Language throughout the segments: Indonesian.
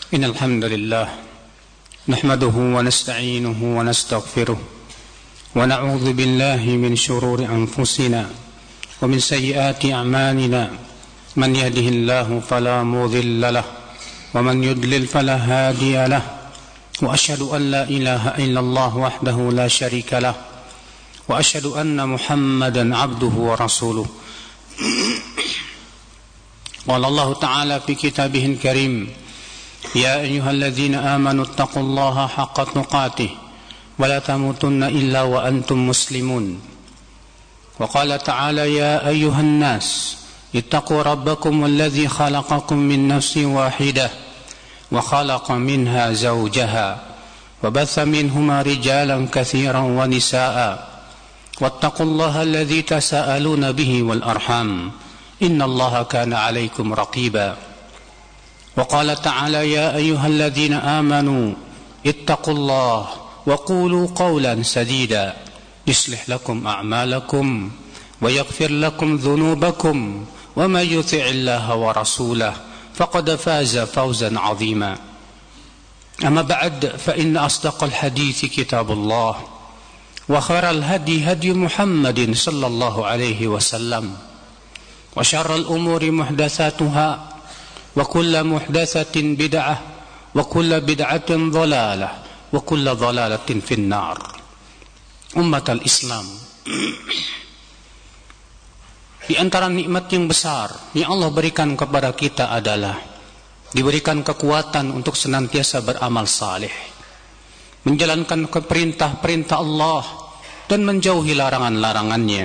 إن الحمد لله نحمده ونستعينه ونستغفره ونعوذ بالله من شرور أنفسنا ومن سيئات أعمالنا من يهده الله فلا مضل له ومن يضلل فلا هادي له وأشهد أن لا إله إلا الله وحده لا شريك له وأشهد أن محمدا عبده ورسوله قال الله تعالى في كتابه الكريم يا أيها الذين آمنوا اتقوا الله حق تقاته ولا تموتن إلا وأنتم مسلمون وقال تعالى يا أيها الناس اتقوا ربكم الذي خلقكم من نفس واحدة وخلق منها زوجها وبث منهما رجالا كثيرا ونساء واتقوا الله الذي تساءلون به والأرحام إن الله كان عليكم رقيبا وقال تعالى يا أيها الذين آمنوا اتقوا الله وقولوا قولا سديدا يصلح لكم أعمالكم ويغفر لكم ذنوبكم ومن يطع الله ورسوله فقد فاز فوزا عظيما أما بعد فإن أصدق الحديث كتاب الله وخير الهدي هدي محمد صلى الله عليه وسلم وشر الأمور محدثاتها وكل محدثة بدعة وكل بدعة ضلالة وكل ضلالة في النار أمة الإسلام. Di antara nikmat yang besar yang Allah berikan kepada kita adalah diberikan kekuatan untuk senantiasa beramal saleh, menjalankan perintah-perintah Allah dan menjauhi larangan-larangannya.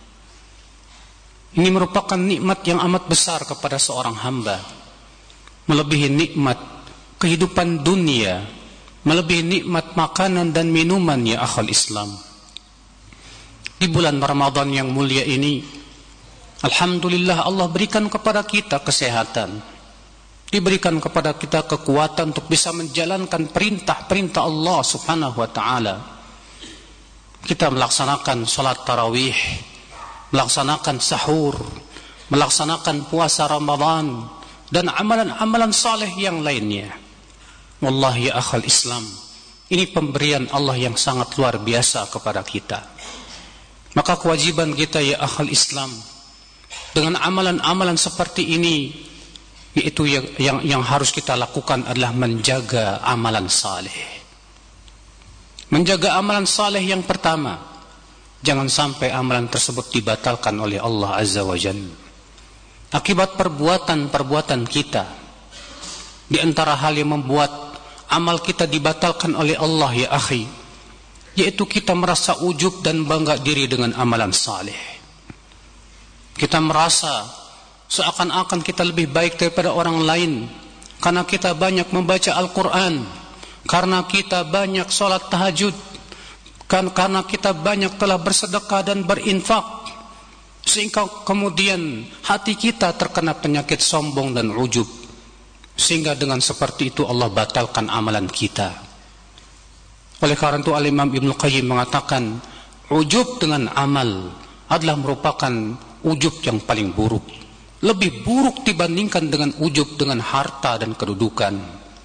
Ini merupakan nikmat yang amat besar kepada seorang hamba, melebihi nikmat kehidupan dunia, melebihi nikmat makanan dan minuman ya akhal Islam. Di bulan Ramadan yang mulia ini, alhamdulillah Allah berikan kepada kita kesehatan, diberikan kepada kita kekuatan untuk bisa menjalankan perintah-perintah Allah subhanahu wa ta'ala. Kita melaksanakan salat tarawih, melaksanakan sahur, melaksanakan puasa Ramadan dan amalan-amalan saleh yang lainnya. Wallahi ya akhal Islam, ini pemberian Allah yang sangat luar biasa kepada kita. Maka kewajiban kita ya akhal Islam dengan amalan-amalan seperti ini, yaitu yang harus kita lakukan adalah menjaga amalan saleh. Menjaga amalan saleh yang pertama, jangan sampai amalan tersebut dibatalkan oleh Allah Azza wa Jalla akibat perbuatan-perbuatan kita. Di antara hal yang membuat amal kita dibatalkan oleh Allah ya akhi, yaitu kita merasa ujub dan bangga diri dengan amalan saleh. Kita merasa seakan-akan kita lebih baik daripada orang lain karena kita banyak membaca Al-Quran, karena kita banyak sholat tahajud, karena kita banyak telah bersedekah dan berinfak, sehingga kemudian hati kita terkena penyakit sombong dan ujub, sehingga dengan seperti itu Allah batalkan amalan kita. Oleh karena itu Al-Imam Ibnu Qayyim mengatakan ujub dengan amal adalah merupakan ujub yang paling buruk, lebih buruk dibandingkan dengan ujub dengan harta dan kedudukan.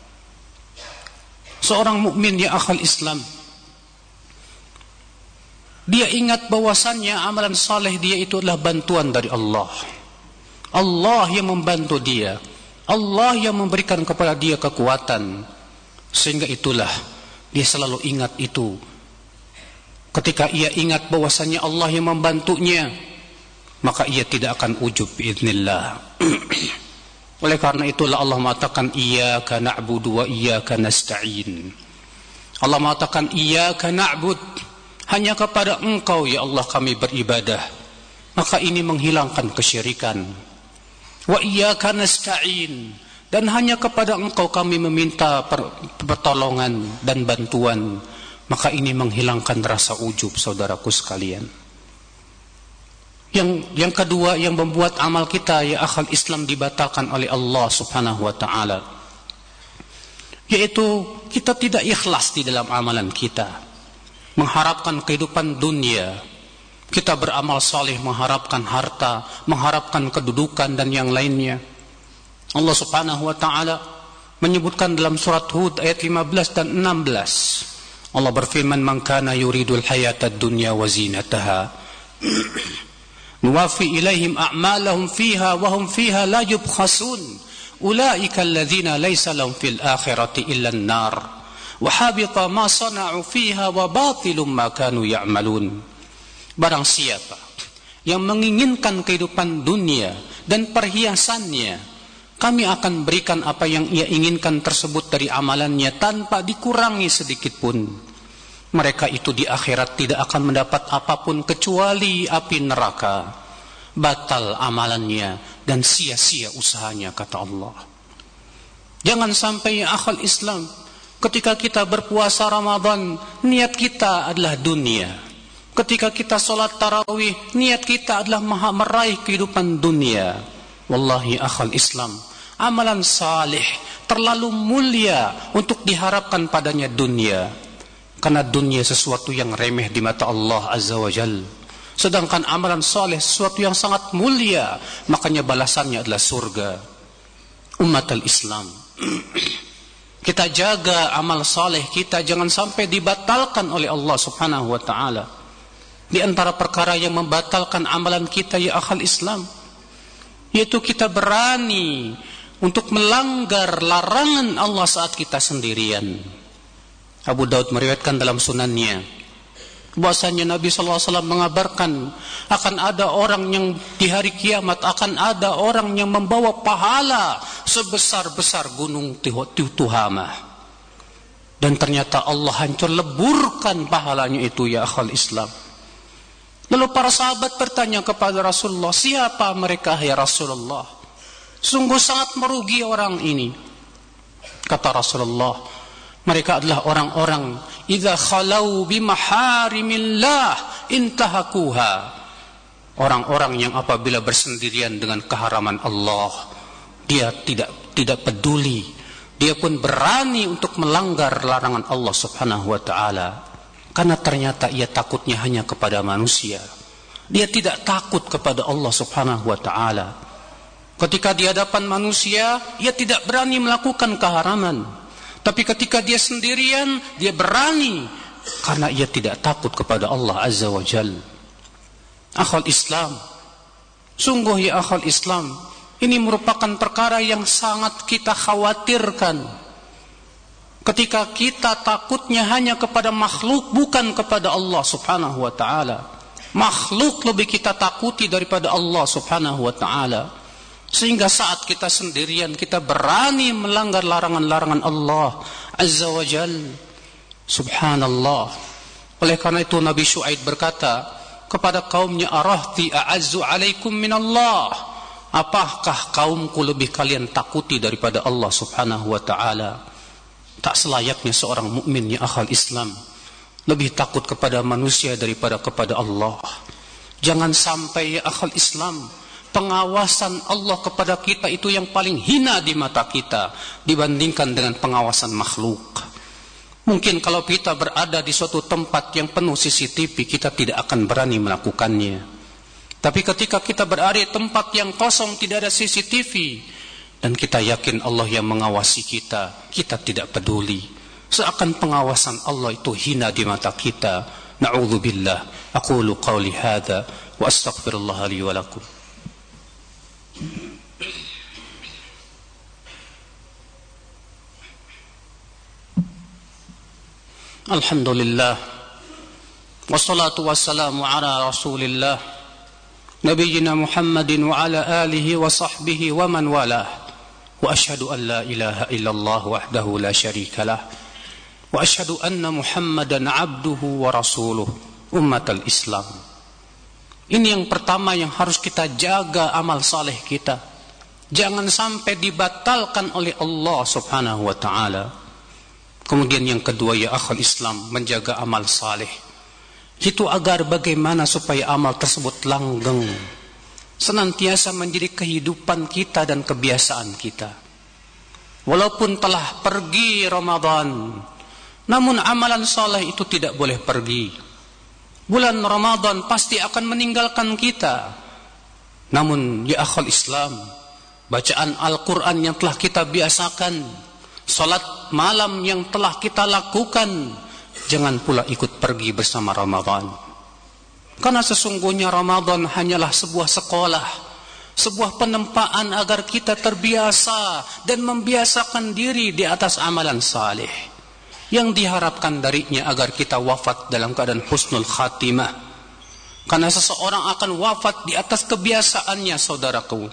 Seorang mukmin ya akhal Islam, dia ingat bahwasannya amalan saleh dia itu adalah bantuan dari Allah. Allah yang membantu dia, Allah yang memberikan kepada dia kekuatan, sehingga itulah dia selalu ingat itu. Ketika ia ingat bahwasannya Allah yang membantunya, maka ia tidak akan ujub biiznillah. Oleh karena itulah Allah mengatakan iyyaka na'budu wa iyyaka nasta'in. Allah mengatakan iyyaka na'bud, hanya kepada Engkau ya Allah kami beribadah, maka ini menghilangkan kesyirikan. Wa iyyaka nasta'in, dan hanya kepada Engkau kami meminta pertolongan dan bantuan, maka ini menghilangkan rasa ujub saudaraku sekalian. Yang kedua yang membuat amal kita ya akhal Islam dibatalkan oleh Allah subhanahu wa ta'ala, yaitu kita tidak ikhlas di dalam amalan kita, mengharapkan kehidupan dunia. Kita beramal saleh mengharapkan harta, mengharapkan kedudukan dan yang lainnya. Allah subhanahu wa ta'ala menyebutkan dalam surat Hud ayat 15 dan 16. Allah berfirman, "Man kana yuridul hayatad dunya wa zinataha nuwafi ilaihim a'malahum fiha wa hum fiha la yubkhasun ulaika alladhina laysa lahum fil akhirati illa an-nar wa habita ma sana'u fiha wa batilum ma kanu ya'malun." Barang siapa yang menginginkan kehidupan dunia dan perhiasannya, kami akan berikan apa yang ia inginkan tersebut dari amalannya tanpa dikurangi sedikit pun. Mereka itu di akhirat tidak akan mendapat apapun kecuali api neraka. Batal amalannya dan sia-sia usahanya, kata Allah. Jangan sampai ya akhal Islam, ketika kita berpuasa Ramadan, niat kita adalah dunia. Ketika kita sholat tarawih, niat kita adalah meraih kehidupan dunia. Wallahi akhal Islam, amalan salih terlalu mulia untuk diharapkan padanya dunia. Karena dunia sesuatu yang remeh di mata Allah Azza wa Jal. Sedangkan amalan salih sesuatu yang sangat mulia, makanya balasannya adalah surga. Umat al-Islam, kita jaga amal salih kita, jangan sampai dibatalkan oleh Allah Subhanahu wa ta'ala. Di antara perkara yang membatalkan amalan kita ya akhal Islam, yaitu kita berani untuk melanggar larangan Allah saat kita sendirian. Abu Daud meriwayatkan dalam sunannya bahwasanya Nabi SAW mengabarkan akan ada orang yang di hari kiamat akan ada orang yang membawa pahala sebesar-besar gunung Tuhama, dan ternyata Allah hancur leburkan pahalanya itu ya akhal Islam. Lalu para sahabat bertanya kepada Rasulullah, siapa mereka ya Rasulullah? Sungguh sangat merugi orang ini. Kata Rasulullah, mereka adalah orang-orang idza khalau bimaharimillah intahakuha. Orang-orang yang apabila bersendirian dengan keharaman Allah, dia tidak peduli. Dia pun berani untuk melanggar larangan Allah Subhanahu wa ta'ala. Karena ternyata ia takutnya hanya kepada manusia. Dia tidak takut kepada Allah Subhanahu wa ta'ala. Ketika di hadapan manusia, ia tidak berani melakukan keharaman. Tapi ketika dia sendirian, dia berani. Karena ia tidak takut kepada Allah Azza wa Jal. Akhal Islam, sungguh ya akhal Islam, ini merupakan perkara yang sangat kita khawatirkan. Ketika kita takutnya hanya kepada makhluk, bukan kepada Allah Subhanahu wa ta'ala. Makhluk lebih kita takuti daripada Allah Subhanahu wa ta'ala. Sehingga saat kita sendirian, kita berani melanggar larangan-larangan Allah Azza wa Jal. Subhanallah. Oleh karena itu Nabi Syuaib berkata kepada kaumnya, arahti a'azzu alaikum minallah. Apakah kaumku lebih kalian takuti daripada Allah Subhanahu wa ta'ala? Tak selayaknya seorang mukmin ya akhal Islam lebih takut kepada manusia daripada kepada Allah. Jangan sampai ya akhal Islam, pengawasan Allah kepada kita itu yang paling hina di mata kita dibandingkan dengan pengawasan makhluk. Mungkin kalau kita berada di suatu tempat yang penuh CCTV, kita tidak akan berani melakukannya. Tapi ketika kita berada di tempat yang kosong, tidak ada CCTV, dan kita yakin Allah yang mengawasi kita, kita tidak peduli. Seakan pengawasan Allah itu hina di mata kita. Na'udzubillah. Aqulu qawli hadza wa astaghfirullah li wa lakum. Alhamdulillah. Wassalatu wassalamu ala Rasulillah Nabiyyina Muhammadin wa ala alihi wa sahbihi wa man walah. وأشهد أن لا إله إلا الله وحده لا شريك له وأشهد أن محمدا عبده ورسوله أمة الإسلام. Ini yang pertama yang harus kita jaga amal saleh kita. Jangan sampai dibatalkan oleh Allah Subhanahu wa ta'ala. Kemudian yang kedua ya akhal Islam, menjaga amal saleh. Itu agar bagaimana supaya amal tersebut langgeng, senantiasa menjadi kehidupan kita dan kebiasaan kita. Walaupun telah pergi Ramadan, namun amalan saleh itu tidak boleh pergi. Bulan Ramadan pasti akan meninggalkan kita. Namun ya akhal Islam, bacaan Al-Quran yang telah kita biasakan, salat malam yang telah kita lakukan, jangan pula ikut pergi bersama Ramadan. Karena sesungguhnya Ramadan hanyalah sebuah sekolah, sebuah penempaan agar kita terbiasa dan membiasakan diri di atas amalan saleh, yang diharapkan darinya agar kita wafat dalam keadaan husnul khatimah. Karena seseorang akan wafat di atas kebiasaannya, saudaraku.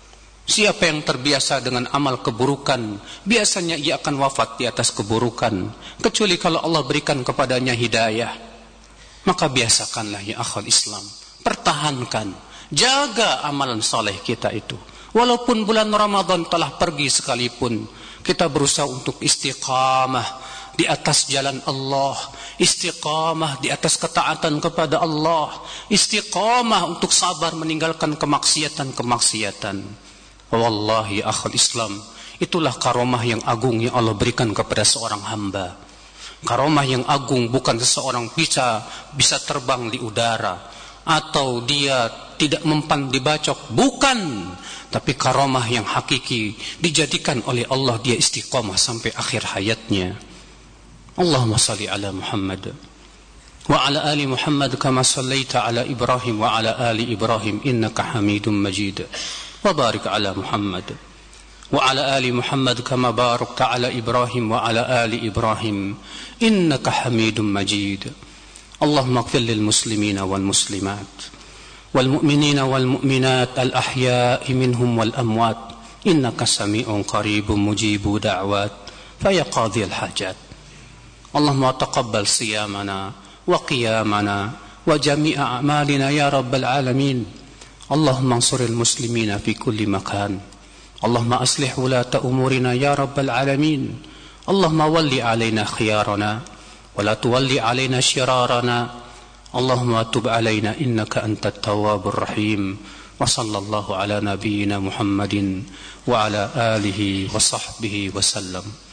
Siapa yang terbiasa dengan amal keburukan, biasanya ia akan wafat di atas keburukan, kecuali kalau Allah berikan kepadanya hidayah. Maka biasakanlah ya akhwal Islam, pertahankan, jaga amalan saleh kita itu. Walaupun bulan Ramadan telah pergi sekalipun, kita berusaha untuk istiqamah di atas jalan Allah, istiqamah di atas ketaatan kepada Allah, istiqamah untuk sabar meninggalkan kemaksiatan-kemaksiatan. Wallahi akhul Islam, itulah karomah yang agung yang Allah berikan kepada seorang hamba. Karomah yang agung bukan seseorang bisa terbang di udara, atau dia tidak mempan di bacok, bukan. Tapi karomah yang hakiki dijadikan oleh Allah, dia istiqamah sampai akhir hayatnya. Allahumma salli ala Muhammad wa ala ali Muhammad kama sallaita ala Ibrahim wa ala ali Ibrahim innaka Hamidum Majid. Wa barik ala Muhammad wa ala ali Muhammad kama barakta ala Ibrahim wa ala ali Ibrahim innaka Hamidum Majid. Allahumma ighfir lil muslimina wal muslimat wal mu'minina wal mu'minat al ahya'i minhum wal amwat innaka sami'un qaribun mujibu da'wat fa ya qadhiyal hajat. Allahumma taqabbal siyamana wa qiyamana wa jami'a a'malina ya rabbal alamin. Allahumma ansuril muslimina fi kulli makan. Allahumma aslih wulata umurina ya rabbal alamin. Allahumma walli alaina khiyarana wa la tuwalli alaina shirarana. Allahumma tub alaina innaka antat tawwabur rahim. Wa sallallahu ala nabiyyina Muhammadin wa ala alihi wa sahbihi wa sallam.